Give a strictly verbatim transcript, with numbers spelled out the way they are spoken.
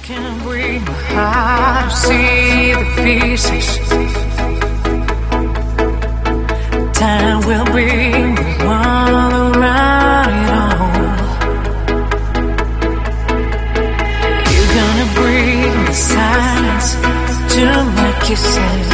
Can bring my heart to see the pieces. Time will bring the one around it all. You're gonna bring the silence to my kisses.